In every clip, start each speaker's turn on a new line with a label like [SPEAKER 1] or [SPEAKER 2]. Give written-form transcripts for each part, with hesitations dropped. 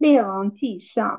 [SPEAKER 1] 列王纪上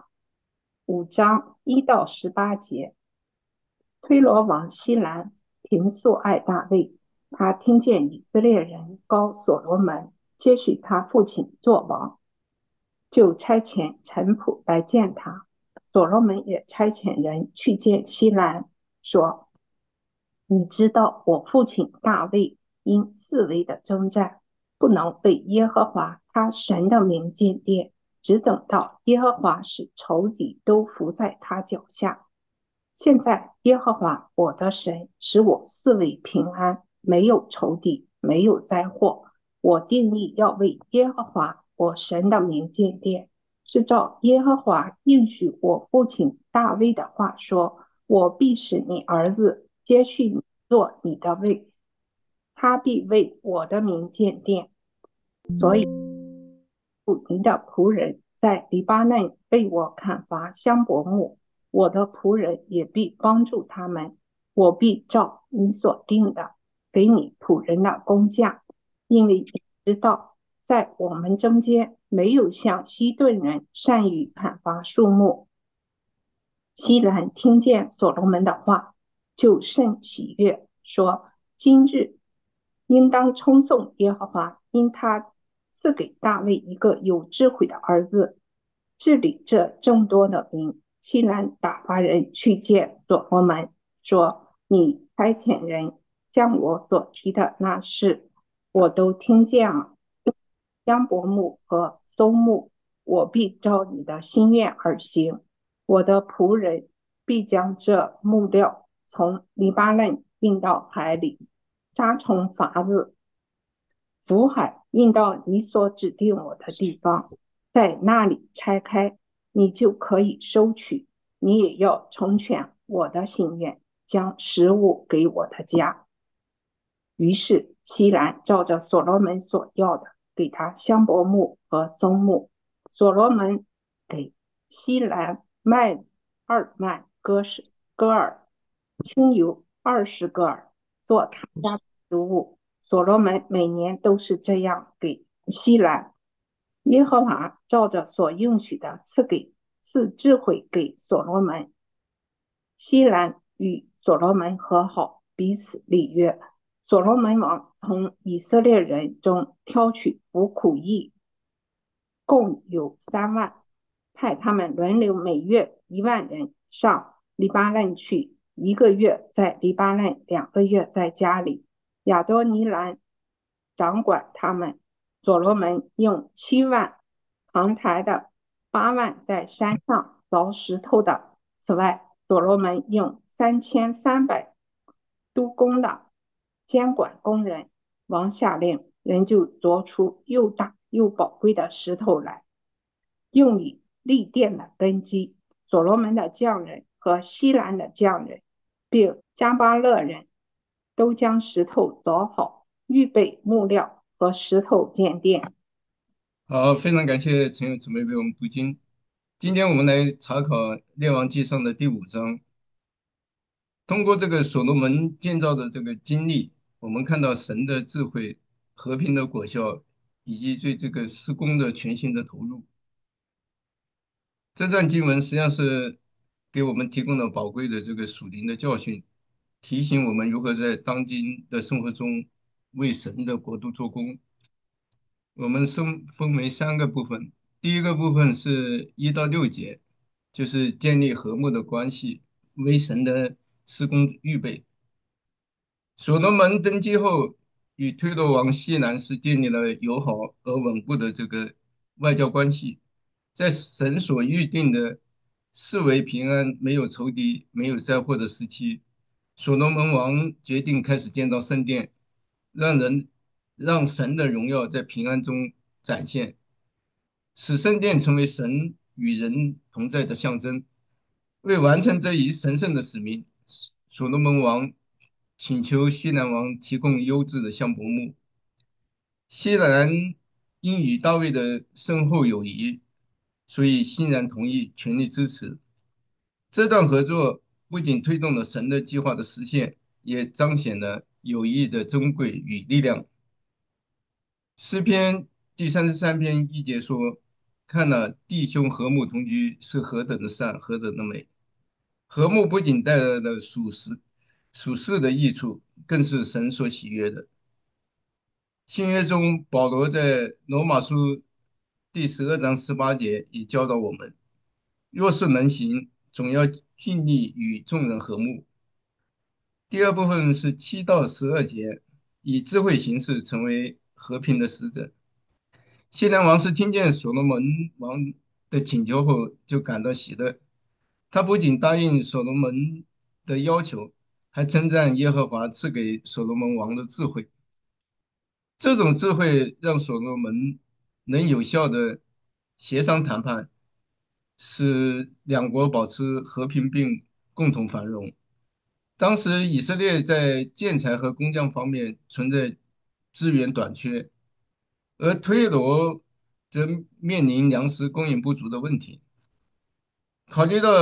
[SPEAKER 1] 5章1到18节，推罗王西兰平素爱大卫，他听见以色列人高所罗门接续他父亲作王，就差遣臣仆来见他。所罗门也差遣人去见西兰，说：你知道我父亲大卫因四围的征战，不能为耶和华他神的名建殿，只等到耶和华使仇敌都伏在他脚下。现在耶和华我的神使我四围平安，没有仇敌，没有灾祸。我定义要为耶和华我神的名建殿，是照耶和华应许我父亲大卫的话说：我必使你儿子接续你做你的位，他必为我的名建殿。所以你的仆人在黎巴嫩为我砍伐香柏木，我的仆人也必帮助他们。我必照你所定的给你仆人的工价，因为你知道，在我们中间没有像西顿人善于砍伐树木。西兰听见所罗门的话，就甚喜悦，说：今日应当称颂耶和华，因他赐给大卫一个有智慧的儿子，治理这众多的民。西兰打发人去见所罗门，说：你差遣人向我所提的那事，我都听见了。香柏木和松木，我必照你的心愿而行。我的仆人必将这木料从黎巴嫩运到海里，扎从筏子，浮海运到你所指定我的地方，在那里拆开，你就可以收取。你也要成全我的心愿，将食物给我的家。于是西兰照着所罗门所要的，给他香柏木和松木。所罗门给西兰麦2万戈尔，清油20个尔，做他家的食物。所罗门每年都是这样给西兰。耶和华照着所应许的赐智慧给所罗门。西兰与所罗门和好，彼此立约。所罗门王从以色列人中挑取服苦役，共有3万，派他们轮流每月1万人上黎巴嫩去，一个月在黎巴嫩，2个月在家里。亚多尼兰掌管他们。所罗门用7万扛抬的，8万在山上凿石头的。此外，所罗门用3300督工的监管工人。王下令，人就凿出又大又宝贵的石头来，用以立殿的根基。所罗门的匠人和西兰的匠人，并加巴勒人，都将石头凿好，预备木料和石头建殿。
[SPEAKER 2] 好，非常感谢陈友姊妹为我们读经。今天我们来查考《列王纪上》的第5章。通过这个所罗门建造的这个经历，我们看到神的智慧、和平的果效，以及对这个施工的全心的投入。这段经文实际上是给我们提供了宝贵的这个属灵的教训，提醒我们如何在当今的生活中为神的国度做工。我们分为3个部分，第一个部分是1到6节，就是建立和睦的关系，为神的施工预备。所罗门登基后，与推罗王西南是建立了友好而稳固的这个外交关系，在神所预定的四维平安、没有仇敌、没有灾祸的时期，所罗门王决定开始建造圣殿，让神的荣耀在平安中展现，使圣殿成为神与人同在的象征。为完成这一神圣的使命，所罗门王请求西南王提供优质的香柏木。西南因与大卫的深厚友谊，所以欣然同意，全力支持。这段合作不仅推动了神的计划的实现，也彰显了友谊的珍贵与力量。诗篇第33篇1节说： 看了弟兄和睦同居是何等的善，何等的美。和睦不仅带来了属世的益处，更是神所喜悦的。新约中，保罗在罗马书第12章18节也教导我们：若是能行，总要尽力与众人和睦。第二部分是7到12节，以智慧行事，成为和平的使者。西南王是听见所罗门王的请求后，就感到喜乐。他不仅答应所罗门的要求，还称赞耶和华赐给所罗门王的智慧。这种智慧让所罗门能有效的协商谈判，使两国保持和平并共同繁荣。当时以色列在建材和工匠方面存在资源短缺，而推罗则面临粮食供应不足的问题。考虑到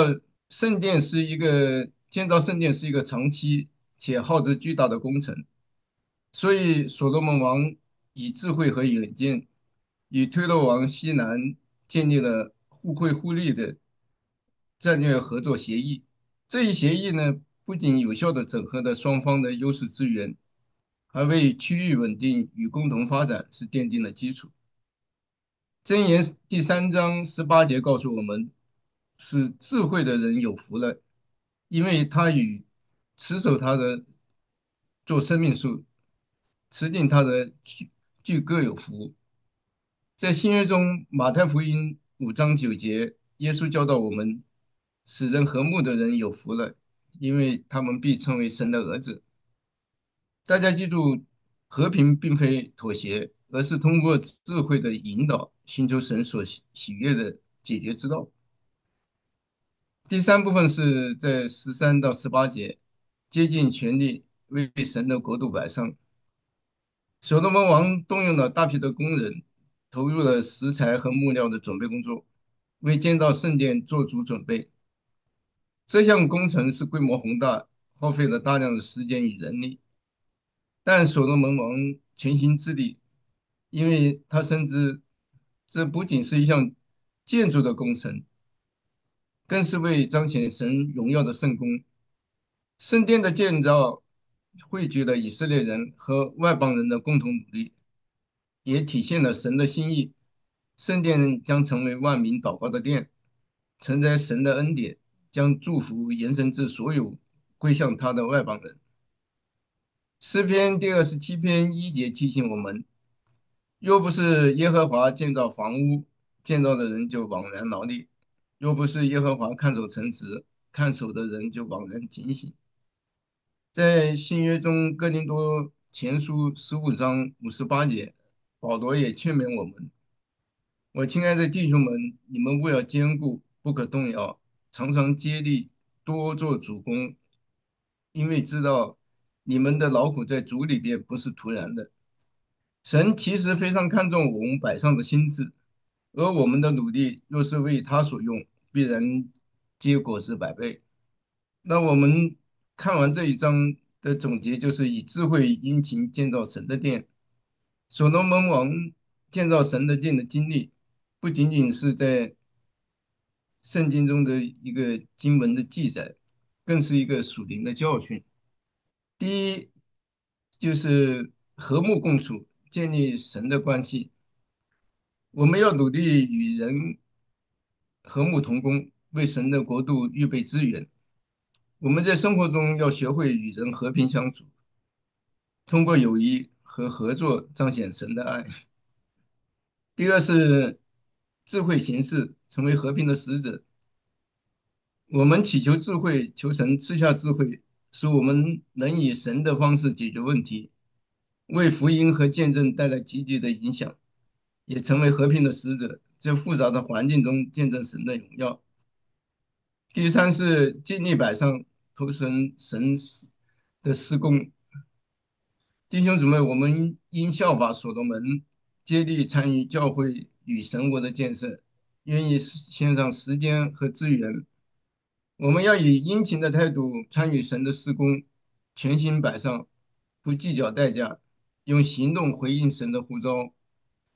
[SPEAKER 2] 建造圣殿是一个长期且耗资巨大的工程，所以所罗门王以智慧和远见，与推罗王西南建立了互惠互利的战略合作协议。这一协议呢，不仅有效地整合了双方的优势资源，还为区域稳定与共同发展是奠定了基础。箴言第3章18节告诉我们，使智慧的人有福了，因为他与持守他的做生命树，持定他的俱各有福。在新约中，马太福音5章9节，耶稣教导我们，使人和睦的人有福了，因为他们必称为神的儿子。大家记住，和平并非妥协，而是通过智慧的引导，寻求神所喜悦的解决之道。第三部分是在13到18节，竭尽全力为神的国度摆上。所罗门王动用了大批的工人，投入了石材和木料的准备工作，为建造圣殿做足准备。这项工程是规模宏大，耗费了大量的时间与人力。但所罗门王全心致力，因为他深知这不仅是一项建筑的工程，更是为彰显神荣耀的圣工。圣殿的建造汇聚了以色列人和外邦人的共同努力，也体现了神的心意。圣殿将成为万民祷告的殿，承载神的恩典，将祝福延伸至所有归向他的外邦人。诗篇第27篇1节提醒我们：若不是耶和华建造房屋，建造的人就枉然劳力；若不是耶和华看守城池，看守的人就枉然警醒。在新约中，哥林多前书15章58节，保罗也劝勉我们：我亲爱的弟兄们，你们务要坚固，不可动摇，常常竭力，多做主工，因为知道你们的劳苦在主里边不是徒然的。神其实非常看重我们摆上的心智，而我们的努力若是为他所用，必然结果是百倍。那我们看完这一章的总结，就是以智慧殷勤建造神的殿。所罗门王建造神的殿的经历，不仅仅是在圣经中的一个经文的记载，更是一个属灵的教训。第一，就是和睦共处，建立神的关系。我们要努力与人和睦同工，为神的国度预备资源。我们在生活中要学会与人和平相处，通过友谊和合作彰显神的爱。第二是智慧行事，成为和平的使者。我们祈求智慧，求神赐下智慧，使我们能以神的方式解决问题，为福音和见证带来积极的影响，也成为和平的使者，在复杂的环境中见证神的荣耀。第三是尽力摆上投身神的施工。弟兄姊妹，我们应效法所罗门，竭力参与教会与神国的建设，愿意献上时间和资源。我们要以殷勤的态度参与神的施工，全心摆上，不计较代价，用行动回应神的呼召。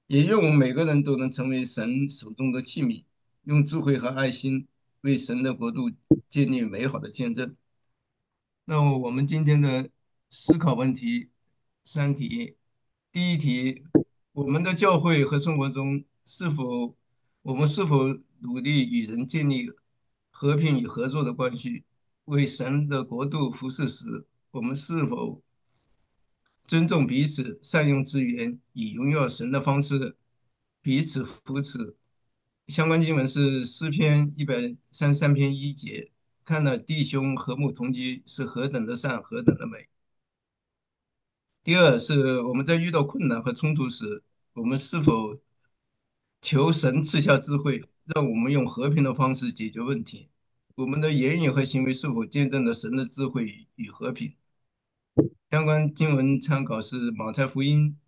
[SPEAKER 2] 也愿我们每个人都能成为神手中的器皿，用智慧和爱心为神的国度建立美好的见证。那我们今天的思考问题三题，第一题，我们的教会和生活中我们是否努力与人建立和平与合作的关系？为神的国度服事时，我们是否尊重彼此，善用资源，以荣耀神的方式彼此扶持？相关经文是诗篇133篇1节，看了弟兄和睦同居是何等的善，何等的美。第二是我们在遇到困难和冲突时，我们是否求神赐下智慧，让我们用和平的方式解决问题？我们的言语和行为是否见证了神的智慧与和平？相关经文参考是马太福音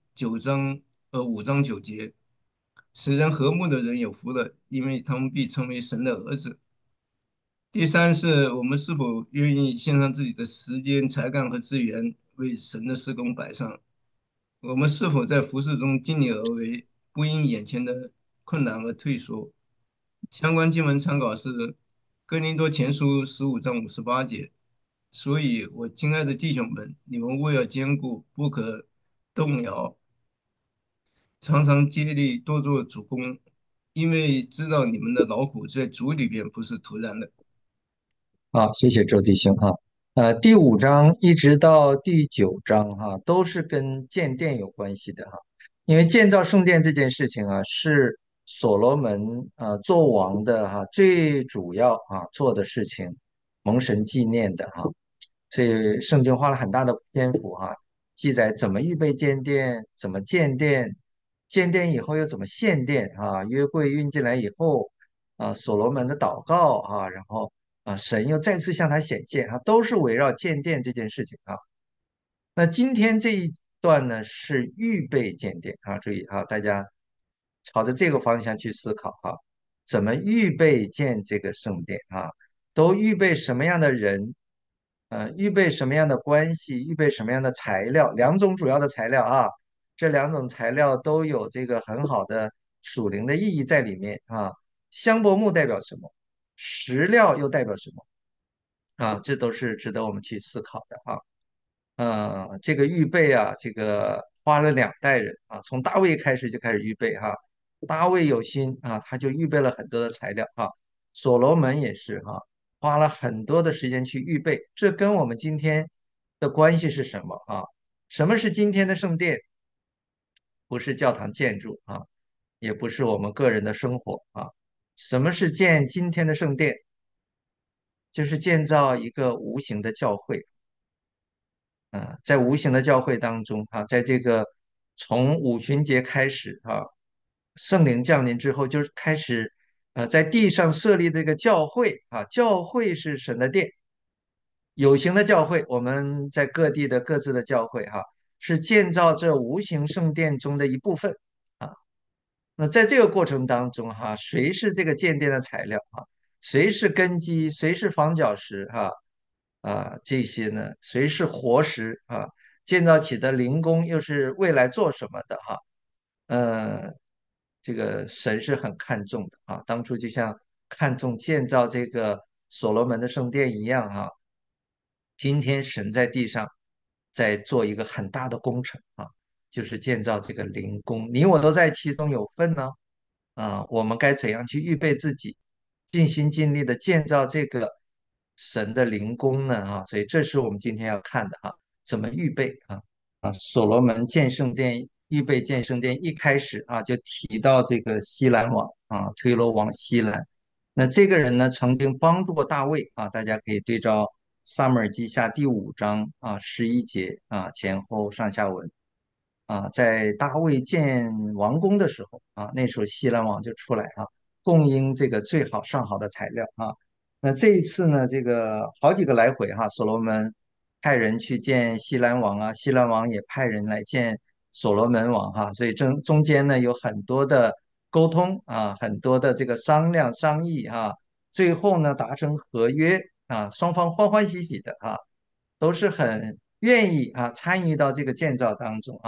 [SPEAKER 2] 5章9节，使人和睦的人有福了，因为他们必称为神的儿子。第三是我们是否愿意献上自己的时间、才干和资源，为神的施工摆上？我们是否在服侍中尽力而为，不因眼前的困难而退缩？相关经文参考是《哥林多前书》15章58节。所以，我亲爱的弟兄们，你们务要坚固，不可动摇，常常竭力多做主公，因为知道你们的劳苦在主里边不是徒然的。
[SPEAKER 3] 好，谢谢周弟兄哈。第5章一直到第9章哈，都是跟建殿有关系的哈。因为建造圣殿这件事情啊，是所罗门做王的哈最主要做的事情，蒙神纪念的哈。所以圣经花了很大的篇幅记载怎么预备建殿，怎么建殿，建殿以后又怎么献殿约柜运进来以后所罗门的祷告然后神又再次向他显现都是围绕建殿这件事情那今天这一段呢是预备建殿注意大家朝着这个方向去思考怎么预备建这个圣殿都预备什么样的人，预备什么样的关系，预备什么样的材料，两种主要的材料这两种材料都有这个很好的属灵的意义在里面香柏木代表什么？石料又代表什么？这都是值得我们去思考的这个预备这个花了2代人从大卫开始就开始预备大卫有心他就预备了很多的材料所罗门也是花了很多的时间去预备。这跟我们今天的关系是什么什么是今天的圣殿？不是教堂建筑也不是我们个人的生活什么是建今天的圣殿？就是建造一个无形的教会。在无形的教会当中在这个从五旬节开始圣灵降临之后，就开始在地上设立这个教会教会是神的殿，有形的教会，我们在各地的各自的教会是建造这无形圣殿中的一部分啊。那在这个过程当中谁是这个建殿的材料谁是根基，谁是房角石这些呢？谁是活石建造起的灵宫又是未来做什么的呃，这个神是很看重的当初就像看重建造这个所罗门的圣殿一样今天神在地上在做一个很大的工程就是建造这个灵宫，你我都在其中有份呢我们该怎样去预备自己，尽心尽力的建造这个神的灵宫呢所以这是我们今天要看的怎么预备所罗门建圣殿，预备建圣殿，一开始就提到这个西兰王推罗王西兰。那这个人呢，曾经帮助过大卫大家可以对照撒母耳记下第5章11节前后上下文在大卫建王宫的时候那时候西兰王就出来供应这个最好上好的材料那这一次呢，这个好几个来回所罗门派人去见西兰王西兰王也派人来见所罗门王所以中间呢有很多的沟通很多的这个商量商议最后呢达成合约双方欢欢喜喜的都是很愿意参与到这个建造当中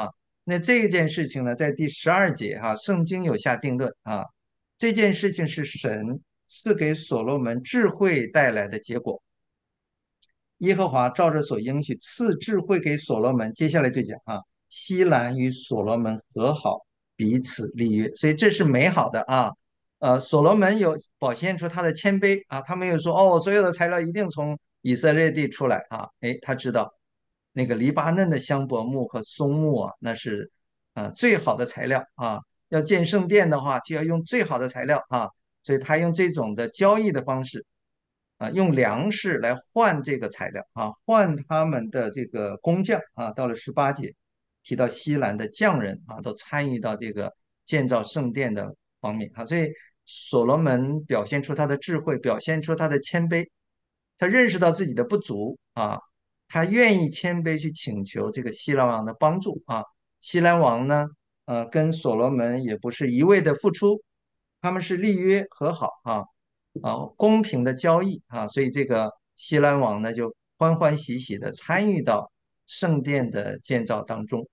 [SPEAKER 3] 那这件事情呢，在第12节圣经有下定论这件事情是神赐给所罗门智慧带来的结果。耶和华照着所应许赐智慧给所罗门，接下来就讲西兰与所罗门和好，彼此立约，所以这是美好的所罗门有表现出他的谦卑他没有说哦，所有的材料一定从以色列地出来他知道那个黎巴嫩的香柏木和松木那是最好的材料要建圣殿的话就要用最好的材料所以他用这种的交易的方式用粮食来换这个材料换他们的这个工匠到了18节提到西兰的匠人都参与到这个建造圣殿的方面所以所罗门表现出他的智慧，表现出他的谦卑，他认识到自己的不足他愿意谦卑去请求这个西兰王的帮助西兰王呢，跟所罗门也不是一味的付出，他们是立约和好公平的交易所以这个西兰王呢就欢欢喜喜的参与到圣殿的建造当中。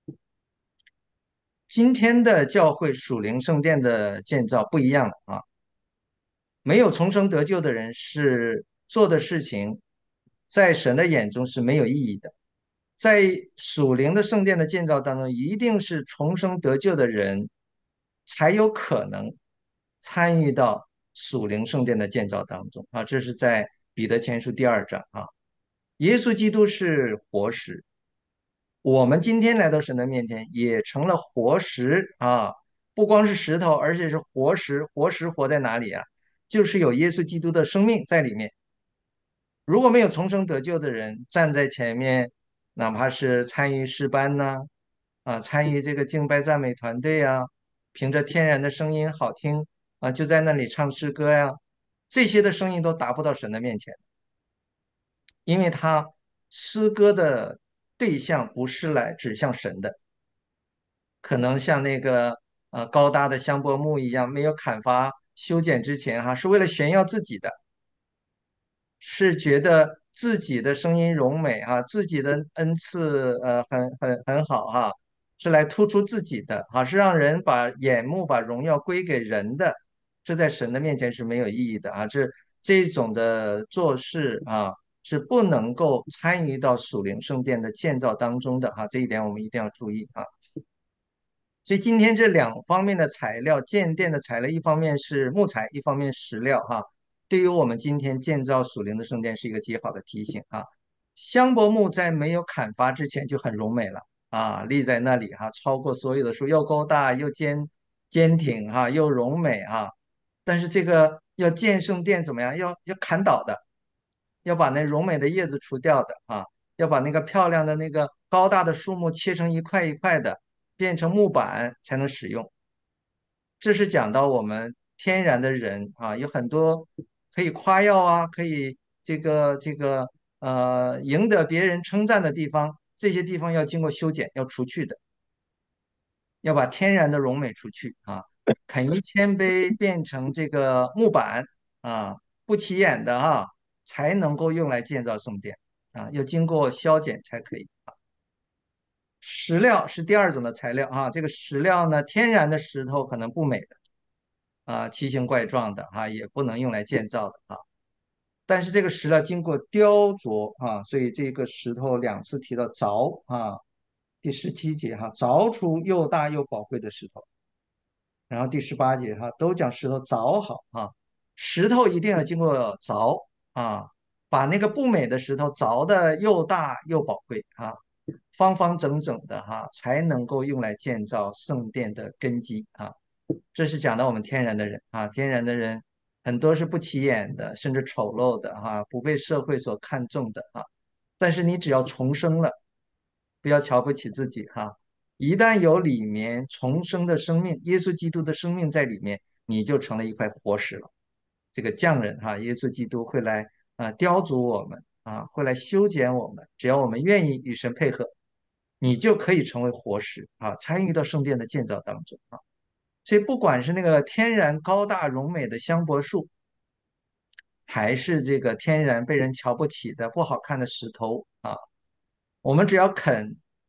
[SPEAKER 3] 今天的教会属灵圣殿的建造不一样了没有重生得救的人是做的事情，在神的眼中是没有意义的。在属灵的圣殿的建造当中，一定是重生得救的人才有可能参与到属灵圣殿的建造当中这是在彼得前书第2章耶稣基督是活石，我们今天来到神的面前也成了活石不光是石头，而且是活石。活石活在哪里就是有耶稣基督的生命在里面。如果没有重生得救的人站在前面，哪怕是参与诗班呢参与这个敬拜赞美团队凭着天然的声音好听就在那里唱诗歌这些的声音都达不到神的面前，因为他诗歌的对象不是来指向神的，可能像那个高大的香柏木一样，没有砍伐修剪之前是为了炫耀自己的，是觉得自己的声音柔美自己的恩赐很好是来突出自己的是让人把眼目把荣耀归给人的，这在神的面前是没有意义的这种的做事是不能够参与到属灵圣殿的建造当中的这一点我们一定要注意所以今天这两方面的材料，建殿的材料，一方面是木材，一方面石料对于我们今天建造属灵的圣殿是一个极好的提醒香柏木在没有砍伐之前就很柔美了立在那里超过所有的树，又高大又坚挺又柔美但是这个要建圣殿怎么样？要砍倒的，要把那柔美的叶子除掉的要把那个漂亮的那个高大的树木切成一块一块的，变成木板才能使用。这是讲到我们天然的人有很多可以夸耀可以这个赢得别人称赞的地方，这些地方要经过修剪，要除去的，要把天然的荣美除去肯于谦卑变成这个木板不起眼的才能够用来建造圣殿要经过削减才可以。石料是第二种的材料这个石料呢，天然的石头可能不美的奇形怪状的也不能用来建造的但是这个石料经过雕琢所以这个石头2次提到凿第17节凿出又大又宝贵的石头，然后第18节都讲石头凿好石头一定要经过凿把那个不美的石头凿的又大又宝贵方方整整的才能够用来建造圣殿的根基这是讲到我们天然的人天然的人很多是不起眼的，甚至丑陋的不被社会所看重的但是你只要重生了，不要瞧不起自己一旦有里面重生的生命，耶稣基督的生命在里面，你就成了一块活石了。这个匠人耶稣基督会来雕琢我们会来修剪我们，只要我们愿意与神配合，你就可以成为活石参与到圣殿的建造当中所以不管是那个天然高大荣美的香柏树，还是这个天然被人瞧不起的不好看的石头我们只要肯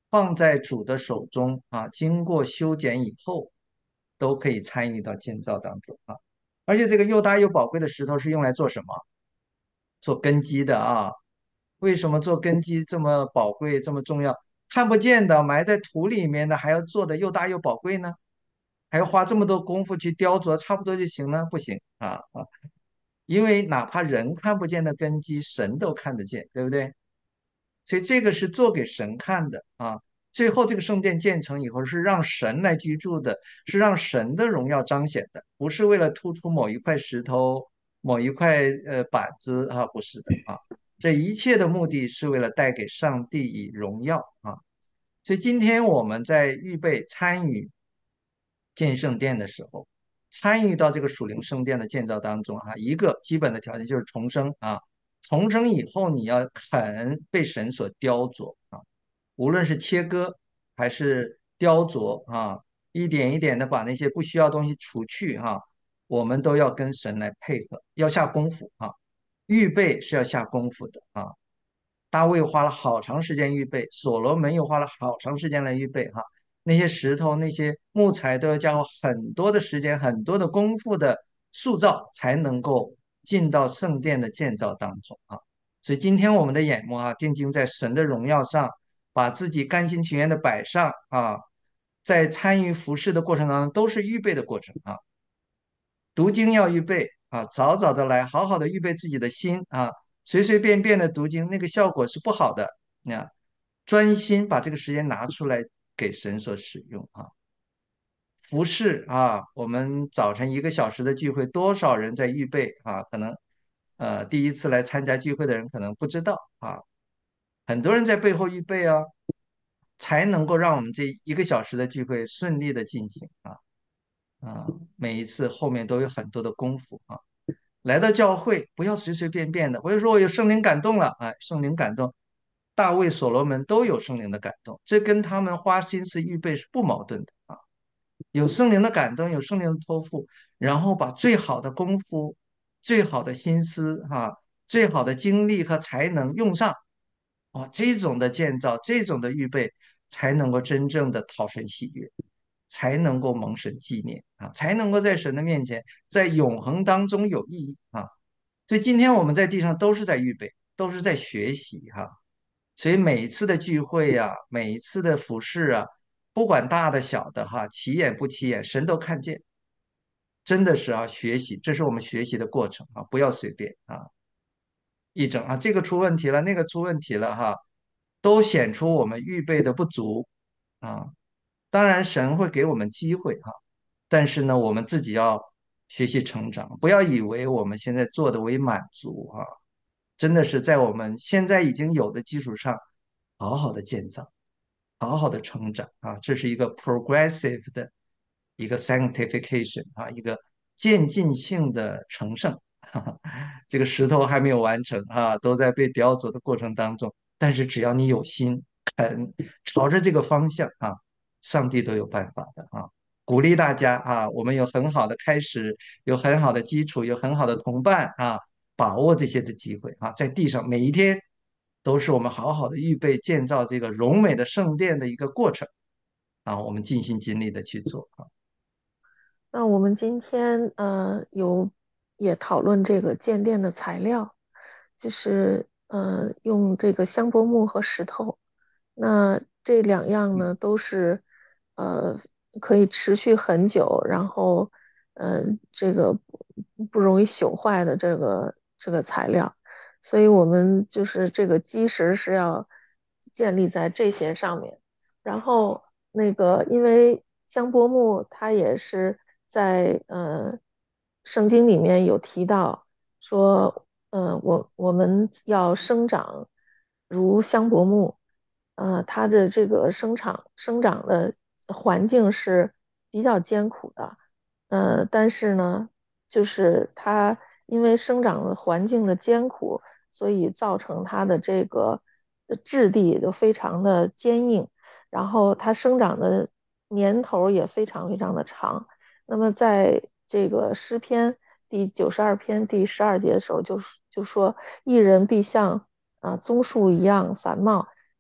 [SPEAKER 3] 放在主的手中啊，经过修剪以后，都可以参与到建造当中啊。而且这个又大又宝贵的石头是用来做什么？做根基的啊。为什么做根基这么宝贵、这么重要？看不见的，埋在土里面的，还要做的又大又宝贵呢？还要花这么多功夫去雕琢，差不多就行呢？不行啊！因为哪怕人看不见的根基，神都看得见，对不对？所以这个是做给神看的啊。最后这个圣殿建成以后，是让神来居住的，是让神的荣耀彰显的，不是为了突出某一块石头、某一块板子啊，不是的啊。这一切的目的是为了带给上帝以荣耀啊。所以今天我们在预备参与建圣殿的时候，参与到这个属灵圣殿的建造当中啊，一个基本的条件就是重生啊。重生以后，你要肯被神所雕琢啊，无论是切割还是雕琢啊，一点一点的把那些不需要的东西除去哈、我们都要跟神来配合，要下功夫啊。预备是要下功夫的啊。大卫花了好长时间预备，所罗门又花了好长时间来预备哈。那些石头、那些木材都要经过很多的时间、很多的功夫的塑造，才能够进到圣殿的建造当中啊。所以今天我们的眼目啊，定睛在神的荣耀上，把自己甘心情愿的摆上啊，在参与服侍的过程当中，都是预备的过程啊。读经要预备啊，早早的来，好好的预备自己的心啊，随随便便的读经，那个效果是不好的。那专心把这个时间拿出来给神所使用啊。服饰啊，我们早晨1个小时的聚会，多少人在预备啊？可能第一次来参加聚会的人可能不知道啊，很多人在背后预备啊，才能够让我们这1个小时的聚会顺利的进行啊。啊，每一次后面都有很多的功夫啊。来到教会不要随随便便的，我就说我有圣灵感动了，哎，圣灵感动，大卫、所罗门都有圣灵的感动，这跟他们花心思预备是不矛盾的啊。有圣灵的感动，有圣灵的托付，然后把最好的功夫、最好的心思、最好的精力和才能用上，这种的建造，这种的预备，才能够真正的讨神喜悦，才能够蒙神纪念啊，才能够在神的面前，在永恒当中有意义啊。所以今天我们在地上都是在预备，都是在学习哈。所以每一次的聚会呀，每一次的服饰啊，不管大的小的哈，起眼不起眼，神都看见。真的是啊，学习，这是我们学习的过程啊，不要随便啊，一整啊，这个出问题了，那个出问题了哈，都显出我们预备的不足啊。当然，神会给我们机会哈，但是呢，我们自己要学习成长，不要以为我们现在做的为满足啊，真的是在我们现在已经有的基础上，好好的建造，好好的成长啊，这是一个 progressive 的一个 sanctification 啊，一个渐进性的成圣。哈哈，这个石头还没有完成啊，都在被雕琢的过程当中。但是只要你有心，肯朝着这个方向啊，上帝都有办法的啊。鼓励大家啊，我们有很好的开始，有很好的基础，有很好的同伴啊，把握这些的机会啊，在地上每一天都是我们好好的预备建造这个荣美的圣殿的一个过程啊，我们尽心尽力的去做啊。
[SPEAKER 4] 那我们今天也讨论这个建店的材料，就是用这个香柏木和石头。那这两样呢都是呃可以持续很久，然后这个不容易朽坏的这个材料，所以我们就是这个基石是要建立在这些上面。然后那个，因为香柏木它也是在圣经里面有提到说，我们要生长如香柏木，它的这个生长的环境是比较艰苦的，但是呢，就是它因为生长的环境的艰苦，所以造成它的这个质地就非常的坚硬。然后它生长的年头也非常非常的长。那么在这个诗篇第92篇第12节的时候就说，一人必像棕树一样繁茂，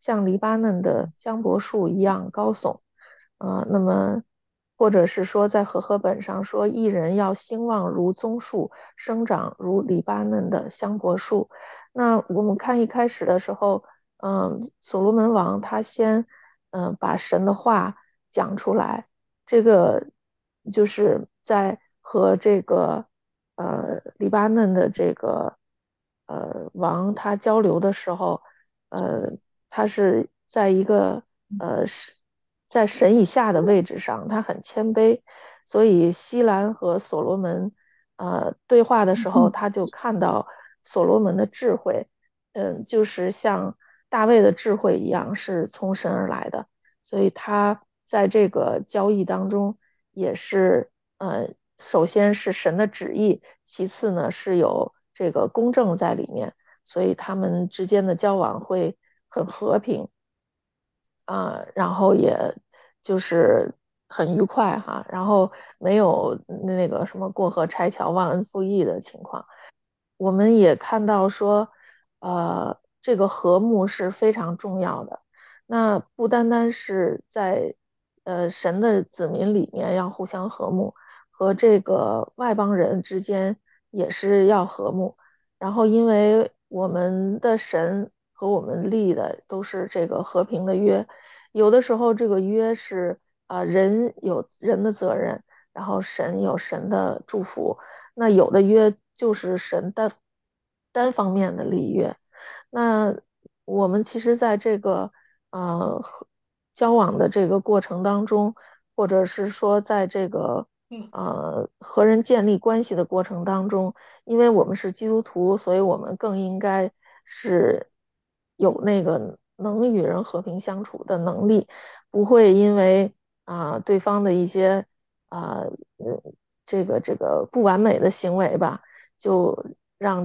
[SPEAKER 4] 像黎巴嫩的香柏树一样高耸。那么或者是说在和合本上说，一人要兴旺如棕树，生长如黎巴嫩的香柏树。那我们看一开始的时候，所罗门王他先把神的话讲出来，这个就是在和这个黎巴嫩的这个王他交流的时候，他是在一个是在神以下的位置上，他很谦卑，所以西兰和所罗门对话的时候，他就看到所罗门的智慧，就是像大卫的智慧一样，是从神而来的。所以他在这个交易当中也是首先是神的旨意，其次呢是有这个公正在里面，所以他们之间的交往会很和平然后也就是很愉快哈，然后没有那个什么过河拆桥、忘恩负义的情况。我们也看到说，这个和睦是非常重要的。那不单单是在神的子民里面要互相和睦，和这个外邦人之间也是要和睦。然后，因为我们的神和我们立的都是这个和平的约，有的时候这个约是人有人的责任，然后神有神的祝福。那有的约就是神单方面的立约。那我们其实在这个交往的这个过程当中，或者是说在这个和人建立关系的过程当中，因为我们是基督徒，所以我们更应该是有那个能与人和平相处的能力，不会因为对方的一些啊这个不完美的行为吧，就让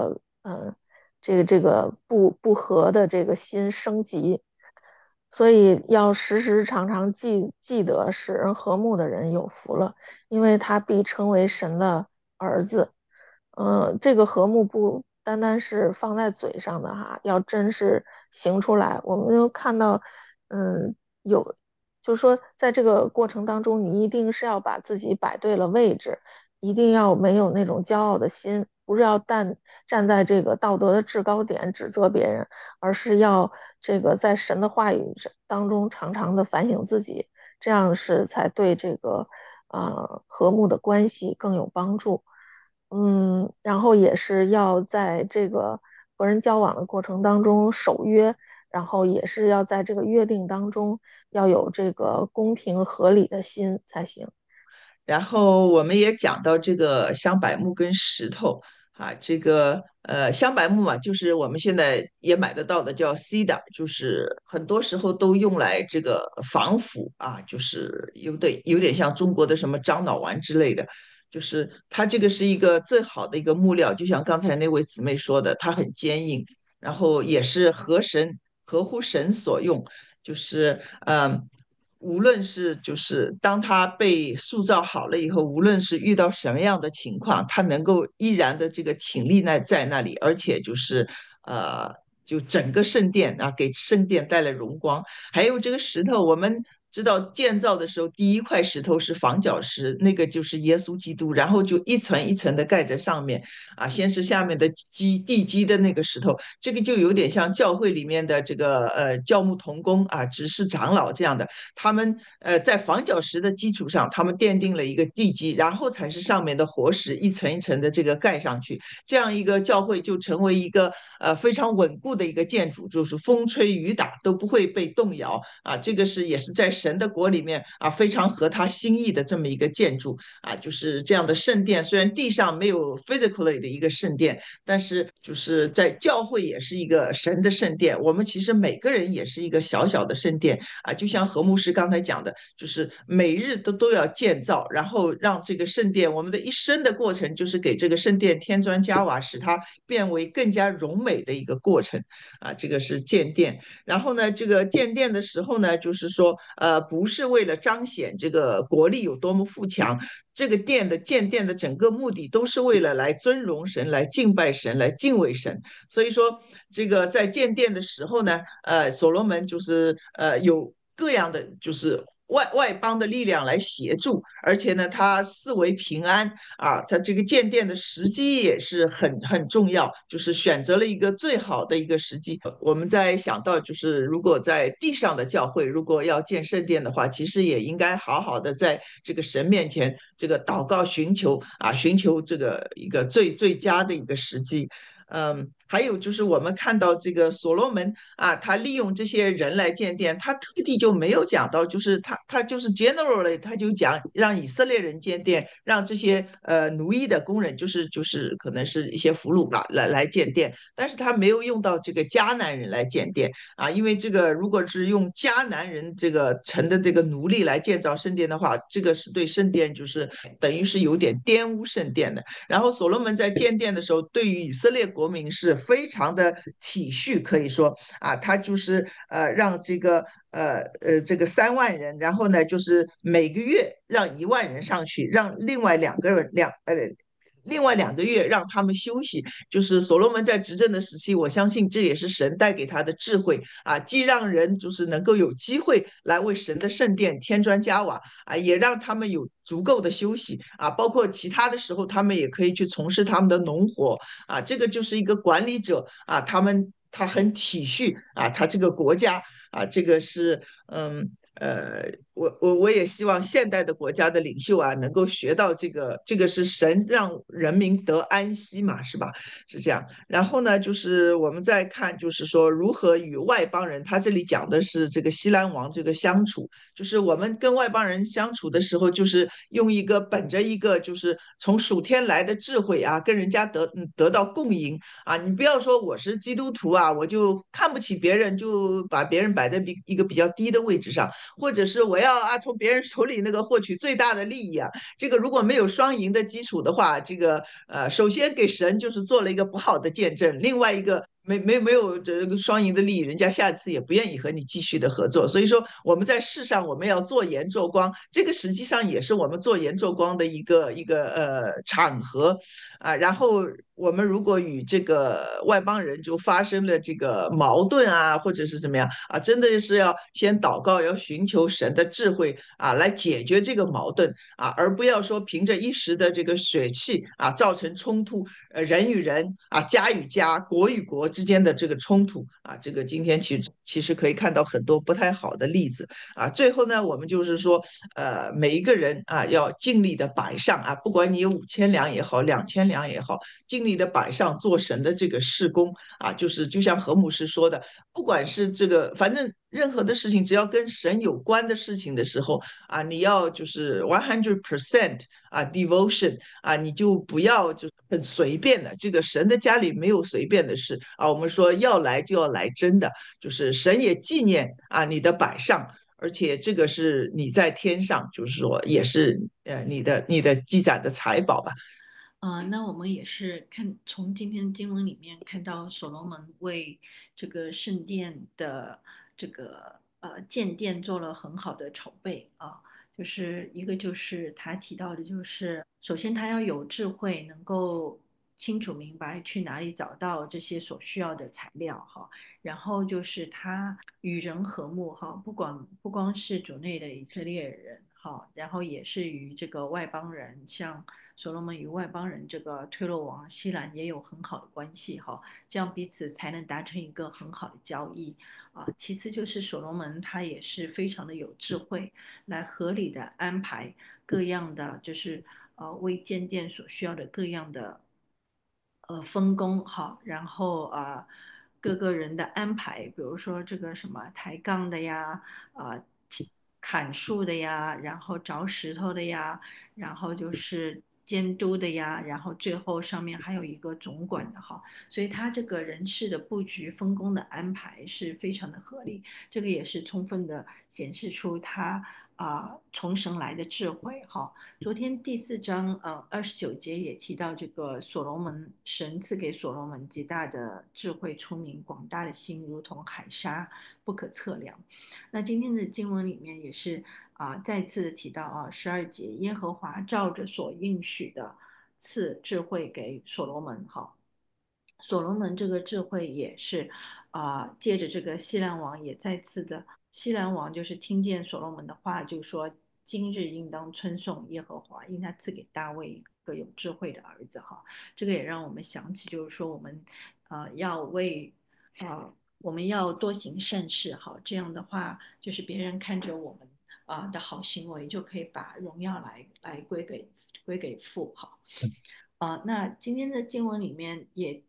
[SPEAKER 4] 这个不和的这个心升级。所以要时时常常记得使人和睦的人有福了，因为他必称为神的儿子。这个和睦不单单是放在嘴上的哈，要真是行出来。我们又看到，有，就是说在这个过程当中，你一定是要把自己摆对了位置，一定要没有那种骄傲的心，不是要站在这个道德的制高点指责别人，而是要这个在神的话语当中常常的反省自己，这样是才对这个和睦的关系更有帮助。然后也是要在这个和人交往的过程当中守约，然后也是要在这个约定当中要有这个公平合理的心才行。
[SPEAKER 5] 然后我们也讲到这个香柏木跟石头啊，这个香柏木嘛，就是我们现在也买得到的叫 cedar，就是很多时候都用来这个防腐啊，就是有点像中国的什么樟脑丸之类的，就是它这个是一个最好的一个木料，就像刚才那位姊妹说的，它很坚硬，然后也是合乎神所用，就是无论是就是当他被塑造好了以后，无论是遇到什么样的情况，他能够依然的这个挺立在那里，而且就是呃，就整个圣殿啊，给圣殿带来荣光。还有这个石头，我们知道建造的时候，第一块石头是房角石，那个就是耶稣基督，然后就一层一层的盖在上面啊，先是下面的地基的那个石头，这个就有点像教会里面的这个教牧同工啊、执事长老这样的，他们在房角石的基础上，他们奠定了一个地基，然后才是上面的活石一层一层的这个盖上去，这样一个教会就成为一个非常稳固的一个建筑，就是风吹雨打都不会被动摇啊。这个是也是在神的国里面啊非常合他心意的这么一个建筑啊，就是这样的圣殿。虽然地上没有 physically 的一个圣殿，但是就是在教会也是一个神的圣殿。我们其实每个人也是一个小小的圣殿啊，就像何牧师刚才讲的，就是每日都要建造，然后让这个圣殿，我们的一生的过程就是给这个圣殿添砖加瓦，使它变为更加荣美的一个过程啊。这个是建殿。然后呢，这个建殿的时候呢，就是说，不是为了彰显这个国力有多么富强， 这个殿的建殿的整个目的都是为了来尊荣神、来敬拜神、来敬畏神。所以说，这个在建殿的时候呢，所罗门就是有各样的就是外邦的力量来协助，而且呢，他四围平安啊，他这个建殿的时机也是很重要，就是选择了一个最好的一个时机。我们在想到，就是如果在地上的教会，如果要建圣殿的话，其实也应该好好的在这个神面前这个祷告寻求这个一个最佳的一个时机。还有就是我们看到这个所罗门啊，他利用这些人来建殿，他特地就没有讲到，就是他就是 generally 他就讲让以色列人建殿，让这些奴役的工人，就是可能是一些俘虏吧，来建殿，但是他没有用到这个迦南人来建殿啊，因为这个如果是用迦南人这个城的这个奴隶来建造圣殿的话，这个是对圣殿就是等于是有点玷污圣殿的。然后所罗门在建殿的时候，对于以色列国民是非常的体恤，可以说啊，他就是让这个3万人，然后呢就是每个月让1万人上去，让另外2个月让他们休息，就是所罗门在执政的时期，我相信这也是神带给他的智慧啊，既让人就是能够有机会来为神的圣殿添砖加瓦啊，也让他们有足够的休息啊，包括其他的时候，他们也可以去从事他们的农活啊，这个就是一个管理者啊，他很体恤啊，他这个国家啊，这个是我也希望现代的国家的领袖啊，能够学到这个是神让人民得安息嘛，是吧？是这样。然后呢，就是我们再看，就是说如何与外邦人，他这里讲的是这个西兰王这个相处，就是我们跟外邦人相处的时候，就是用一个本着一个就是从属天来的智慧啊，跟人家得到共赢啊。你不要说我是基督徒啊，我就看不起别人，就把别人摆在一个比较低的位置上。或者是我要从别人手里那个获取最大的利益啊，这个如果没有双赢的基础的话，这个首先给神就是做了一个不好的见证，另外一个没有这个双赢的利益，人家下次也不愿意和你继续的合作。所以说我们在世上我们要做盐做光，这个实际上也是我们做盐做光的一个场合啊。然后我们如果与这个外邦人就发生了这个矛盾啊，或者是怎么样啊，真的是要先祷告，要寻求神的智慧啊，来解决这个矛盾啊，而不要说凭着一时的这个血气啊，造成冲突，人与人啊，家与家、国与国之间的这个冲突啊，这个今天其实可以看到很多不太好的例子啊。最后呢，我们就是说，每一个人啊，要尽力的摆上啊，不管你有5000两也好，2000两也好，尽力的摆上做神的这个事工啊，就是就像何牧师说的，不管是这个，反正任何的事情，只要跟神有关的事情的时候啊，你要就是 100% 啊 devotion 啊，你就不要就很随便的。这个神的家里没有随便的事啊，我们说要来就要来真的，就是神也纪念啊你的摆上。而且这个是你在天上，就是说也是你的积攒的财宝吧。
[SPEAKER 6] 那我们也是从今天经文里面看到所罗门为这个圣殿的这个建殿做了很好的筹备啊，就是一个就是他提到的，就是首先他要有智慧，能够清楚明白去哪里找到这些所需要的材料哈，然后就是他与人和睦哈，不光是主内的以色列人哈，然后也是与这个外邦人，像所罗门与外邦人这个推罗王西兰也有很好的关系哈，这样彼此才能达成一个很好的交易啊。其次就是所罗门他也是非常的有智慧，来合理的安排各样的就是为建殿所需要的各样的分工哈，然后各个人的安排，比如说这个什么抬杠的呀，啊、砍树的呀，然后凿石头的呀，然后就是监督的呀，然后最后上面还有一个总管的哈，所以他这个人事的布局分工的安排是非常的合理，这个也是充分的显示出他从神来的智慧哈。昨天第4章29节也提到这个所罗门，神赐给所罗门极大的智慧、聪明、广大的心，如同海沙不可测量。那今天的经文里面也是再次的提到12节，耶和华照着所应许的赐智慧给所罗门。好，所罗门这个智慧也是借着这个西兰王也再次的，西兰王就是听见所罗门的话，就说今日应当称颂耶和华，因他赐给大卫一个有智慧的儿子。哈，这个也让我们想起，就是说我们要为我们要多行善事。好，这样的话就是别人看着我们的好行为，就可以把荣耀来归给父。好，那今天的经文里面也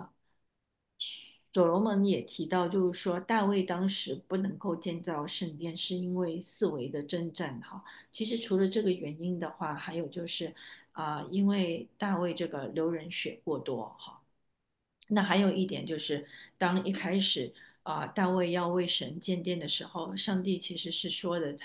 [SPEAKER 6] 所罗门也提到，就是说大卫当时不能够建造圣殿，是因为四围的征战。哈，其实除了这个原因的话，还有就是因为大卫这个流人血过多。哈，那还有一点就是，当一开始大卫要为神建殿的时候，上帝其实是说的，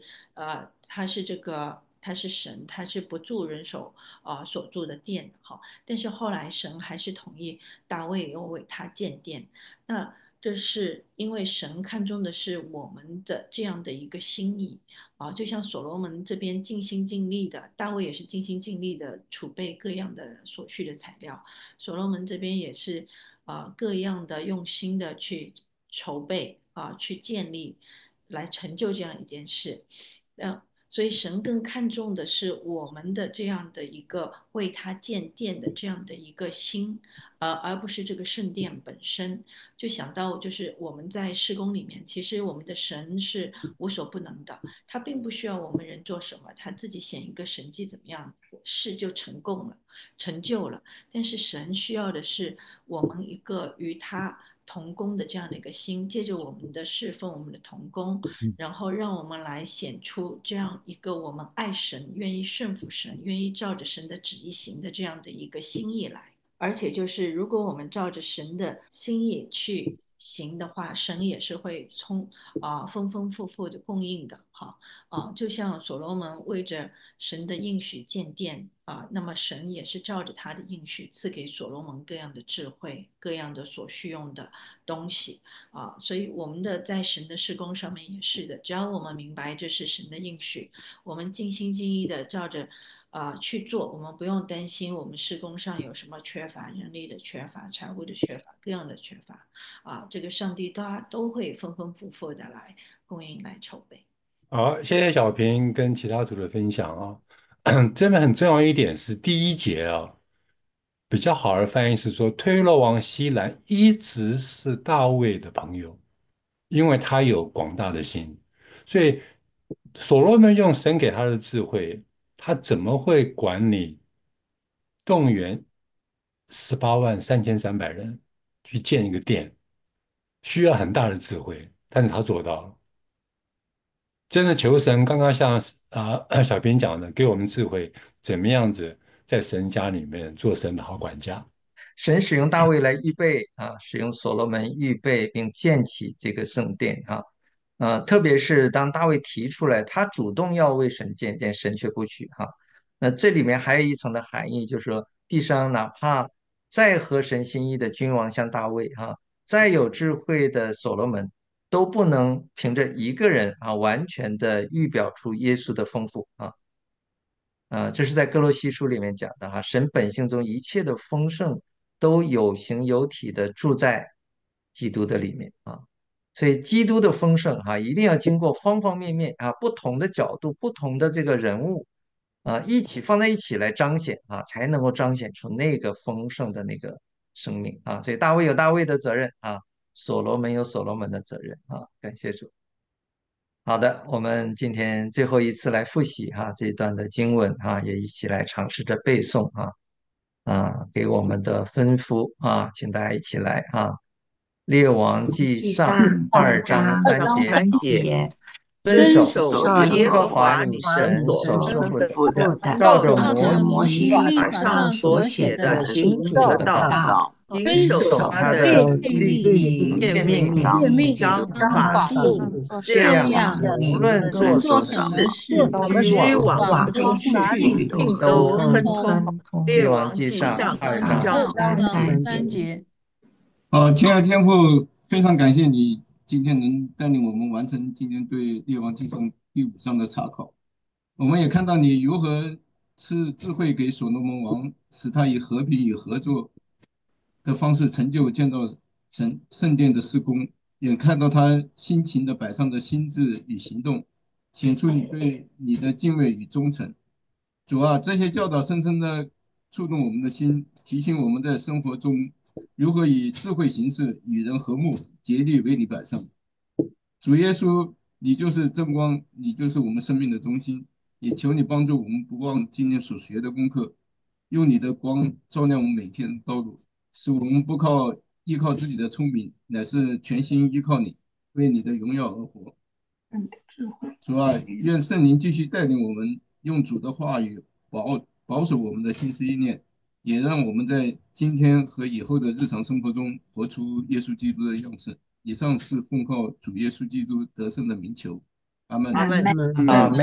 [SPEAKER 6] 他是神，他是不住人手所住的殿。哈，但是后来神还是同意大卫要为他建殿。那这是因为神看重的是我们的这样的一个心意就像所罗门这边尽心尽力的，大卫也是尽心尽力的储备各样的所需的材料。所罗门这边也是各样的用心的去筹备去建立，来成就这样一件事。所以神更看重的是我们的这样的一个为他建殿的这样的一个心，而不是这个圣殿本身。就想到就是我们在施工里面，其实我们的神是无所不能的，他并不需要我们人做什么，他自己显一个神迹怎么样，事就成功了，成就了。但是神需要的是我们一个与他同工的这样的一个心，借着我们的侍奉，我们的同工，然后让我们来显出这样一个我们爱神、愿意顺服神、愿意照着神的旨意行的这样的一个心意来。而且就是，如果我们照着神的心意去行的话，神也是会丰丰富富的供应的。哈就像所罗门为着神的应许建殿那么神也是照着他的应许赐给所罗门各样的智慧、各样的所需用的东西所以我们的在神的事工上面也是的，只要我们明白这是神的应许，我们尽心尽意的照着去做，我们不用担心我们施工上有什么缺乏，人力的缺乏、财务的缺乏、各样的缺乏这个上帝都会丰丰富富的来供应、来筹备。
[SPEAKER 7] 好，谢谢小平跟其他组的分享啊。这边很重要一点是第一节啊，比较好的翻译是说，推罗王西兰一直是大卫的朋友，因为他有广大的心，所以所罗门用神给他的智慧，他怎么会管理动员18万3300人去建一个殿，需要很大的智慧，但是他做到了。真的求神，刚刚像小平讲的，给我们智慧，怎么样子在神家里面做神的好管家。
[SPEAKER 3] 神使用大卫来预备使用所罗门预备并建起这个圣殿特别是当大卫提出来，他主动要为神建殿，神却不许那这里面还有一层的含义，就是说地上哪怕再合神心意的君王像大卫再有智慧的所罗门，都不能凭着一个人完全的预表出耶稣的丰富这是在哥罗西书里面讲的神本性中一切的丰盛都有形有体的住在基督的里面所以基督的丰盛一定要经过方方面面不同的角度、不同的这个人物一起放在一起来彰显才能够彰显出那个丰盛的那个生命所以大卫有大卫的责任所罗门有所罗门的责任感谢主。好的，我们今天最后一次来复习这一段的经文也一起来尝试着背诵给我们的吩咐请大家一起来列王记上2章3节，
[SPEAKER 5] 三节，
[SPEAKER 3] 遵守
[SPEAKER 5] 守耶和华你神所吩咐的，
[SPEAKER 3] 照着
[SPEAKER 8] 照着摩西律
[SPEAKER 5] 法上
[SPEAKER 8] 法上
[SPEAKER 5] 所写的
[SPEAKER 8] 所写的
[SPEAKER 5] 行主
[SPEAKER 8] 主的
[SPEAKER 5] 的道，
[SPEAKER 8] 道，
[SPEAKER 5] 谨守他的律例、诫命、章法度，这样
[SPEAKER 3] 无论
[SPEAKER 8] 做
[SPEAKER 3] 做
[SPEAKER 8] 什么
[SPEAKER 3] 什么
[SPEAKER 8] 事，
[SPEAKER 5] 居往何处去，尽都亨通。列王
[SPEAKER 3] 记
[SPEAKER 5] 记上
[SPEAKER 3] 上2
[SPEAKER 5] 2章
[SPEAKER 8] 2到
[SPEAKER 5] 3
[SPEAKER 8] 3
[SPEAKER 5] 节。
[SPEAKER 8] 节。
[SPEAKER 2] 亲爱的天父，非常感谢你今天能带领我们完成今天对列王记中第5章的查考。我们也看到你如何赐智慧给所罗门王，使他以和平与合作的方式成就建造圣殿的施工，也看到他辛勤的摆上的心智与行动，显出你对你的敬畏与忠诚。主啊，这些教导深深的触动我们的心，提醒我们在生活中如何以智慧行事，与人和睦，竭力为你摆上。主耶稣，你就是真光，你就是我们生命的中心。也求你帮助我们不忘今天所学的功课，用你的光照亮我们每天的道路，使我们不依靠自己的聪明，乃是全心依靠你，为你的荣耀而活。主啊，愿圣灵继续带领我们，用主的话语保守我们的心思意念，也让我们在今天和以后的日常生活中活出耶稣基督的样式。以上是奉靠主耶稣基督得胜的名求，阿门。
[SPEAKER 5] 阿门。
[SPEAKER 3] 啊，